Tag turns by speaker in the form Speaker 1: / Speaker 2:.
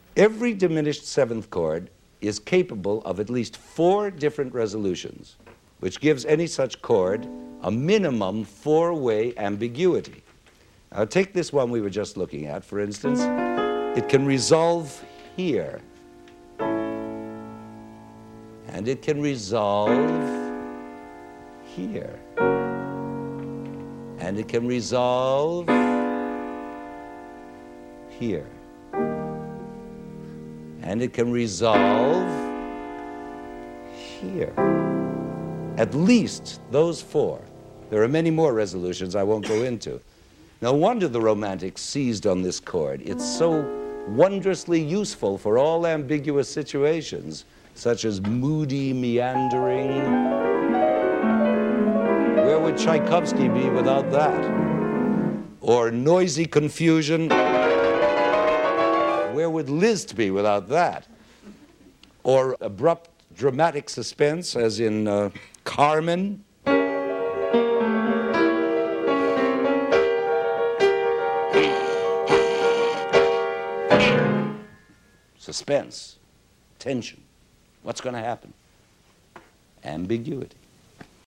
Speaker 1: Every diminished seventh chord is capable of at least 4 different resolutions, which gives any such chord a minimum 4-way ambiguity. Now take this one we were just looking at, for instance. It can resolve here. And it can resolve here. And it can resolve here. And it can resolve here. At least those 4. There are many more resolutions I won't go into. No wonder the Romantics seized on this chord. It's so wondrously useful for all ambiguous situations, such as moody meandering. Where would Tchaikovsky be without that? Or noisy confusion. Where would Liszt be without that? Or abrupt dramatic suspense, as in Carmen. Suspense, tension. What's going to happen? Ambiguity.